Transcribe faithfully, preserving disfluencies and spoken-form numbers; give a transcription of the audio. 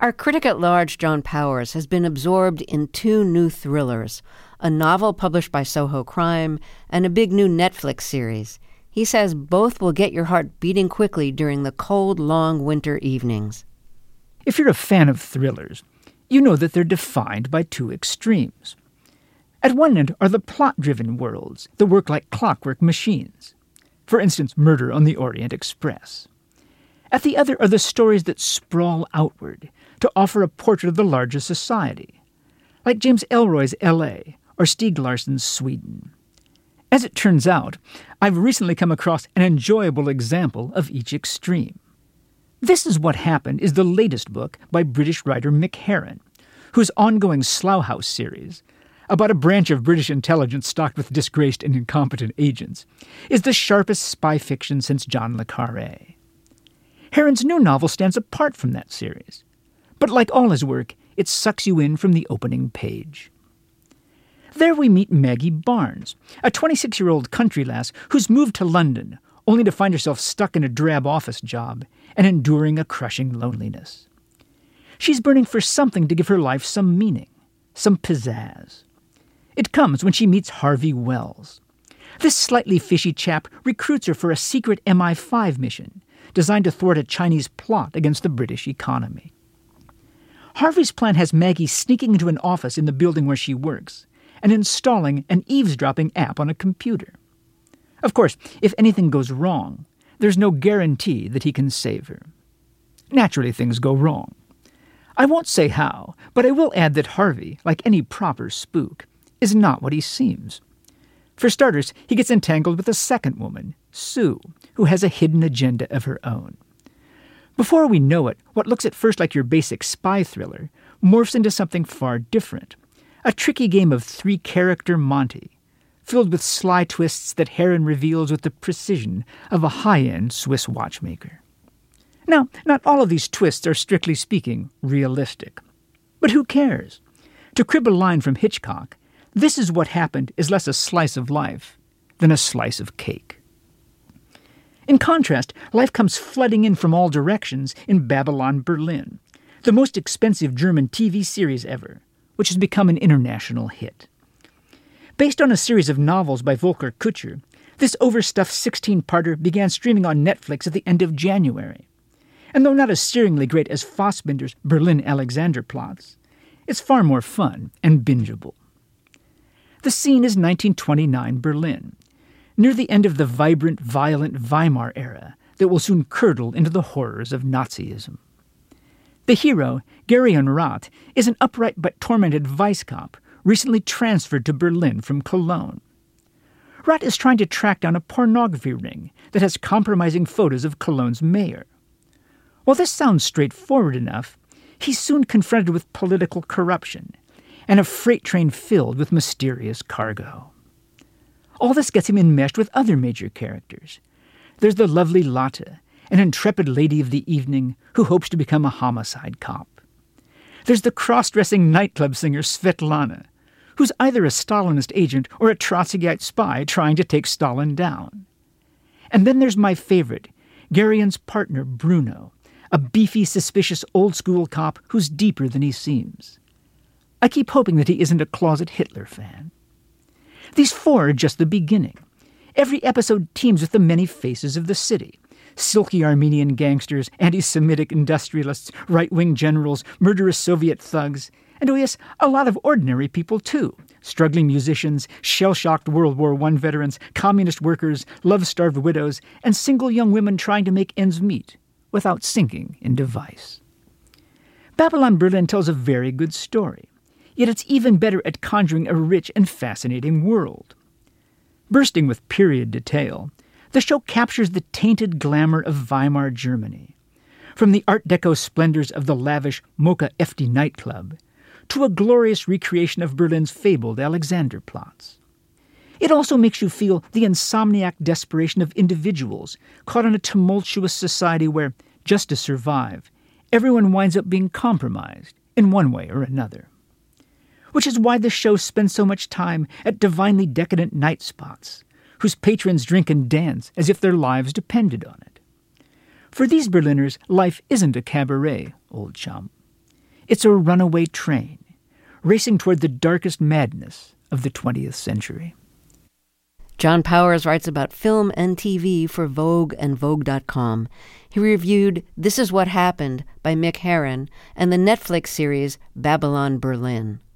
Our critic at large, John Powers, has been absorbed in two new thrillers, a novel published by Soho Crime and a big new Netflix series. He says both will get your heart beating quickly during the cold, long winter evenings. If you're a fan of thrillers, you know that they're defined by two extremes. At one end are the plot-driven worlds that work like clockwork machines. For instance, Murder on the Orient Express. At the other are the stories that sprawl outward to offer a portrait of the larger society, like James Ellroy's L A or Stieg Larsson's Sweden. As it turns out, I've recently come across an enjoyable example of each extreme. This Is What Happened is the latest book by British writer Mick Herron, whose ongoing Slough House series, about a branch of British intelligence stocked with disgraced and incompetent agents, is the sharpest spy fiction since John le Carré. Herron's new novel stands apart from that series, but like all his work, it sucks you in from the opening page. There we meet Maggie Barnes, a twenty-six-year-old country lass who's moved to London only to find herself stuck in a drab office job and enduring a crushing loneliness. She's burning for something to give her life some meaning, some pizzazz. It comes when she meets Harvey Wells. This slightly fishy chap recruits her for a secret M I five mission designed to thwart a Chinese plot against the British economy. Harvey's plan has Maggie sneaking into an office in the building where she works and installing an eavesdropping app on a computer. Of course, if anything goes wrong, there's no guarantee that he can save her. Naturally, things go wrong. I won't say how, but I will add that Harvey, like any proper spook, is not what he seems. For starters, he gets entangled with a second woman, Sue, who has a hidden agenda of her own. Before we know it, what looks at first like your basic spy thriller morphs into something far different, a tricky game of three-character Monty, filled with sly twists that Herron reveals with the precision of a high-end Swiss watchmaker. Now, not all of these twists are, strictly speaking, realistic. But who cares? To crib a line from Hitchcock, This Is What Happened is less a slice of life than a slice of cake. In contrast, life comes flooding in from all directions in Babylon Berlin, the most expensive German T V series ever, which has become an international hit. Based on a series of novels by Volker Kutscher, this overstuffed sixteen-parter began streaming on Netflix at the end of January. And though not as searingly great as Fassbinder's Berlin Alexanderplatz, it's far more fun and bingeable. The scene is nineteen twenty-nine Berlin, near the end of the vibrant, violent Weimar era that will soon curdle into the horrors of Nazism. The hero, Gerion Rath, is an upright but tormented vice cop recently transferred to Berlin from Cologne. Rath is trying to track down a pornography ring that has compromising photos of Cologne's mayor. While this sounds straightforward enough, he's soon confronted with political corruption and a freight train filled with mysterious cargo. All this gets him enmeshed with other major characters. There's the lovely Lotte, an intrepid lady of the evening who hopes to become a homicide cop. There's the cross-dressing nightclub singer Svetlana, who's either a Stalinist agent or a Trotskyite spy trying to take Stalin down. And then there's my favorite, Gerion's partner Bruno, a beefy, suspicious old-school cop who's deeper than he seems. I keep hoping that he isn't a closet Hitler fan. These four are just the beginning. Every episode teems with the many faces of the city. Silky Armenian gangsters, anti-Semitic industrialists, right-wing generals, murderous Soviet thugs, and oh yes, a lot of ordinary people too. Struggling musicians, shell-shocked World War One veterans, communist workers, love-starved widows, and single young women trying to make ends meet without sinking into vice. Babylon Berlin tells a very good story, yet it's even better at conjuring a rich and fascinating world. Bursting with period detail, the show captures the tainted glamour of Weimar Germany, from the Art Deco splendors of the lavish Mocha F D nightclub to a glorious recreation of Berlin's fabled Alexanderplatz. It also makes you feel the insomniac desperation of individuals caught in a tumultuous society where, just to survive, everyone winds up being compromised in one way or another. Which is why the show spends so much time at divinely decadent night spots, whose patrons drink and dance as if their lives depended on it. For these Berliners, life isn't a cabaret, old chum. It's a runaway train, racing toward the darkest madness of the twentieth century. John Powers writes about film and T V for Vogue and Vogue dot com. He reviewed This Is What Happened by Mick Herron and the Netflix series Babylon Berlin.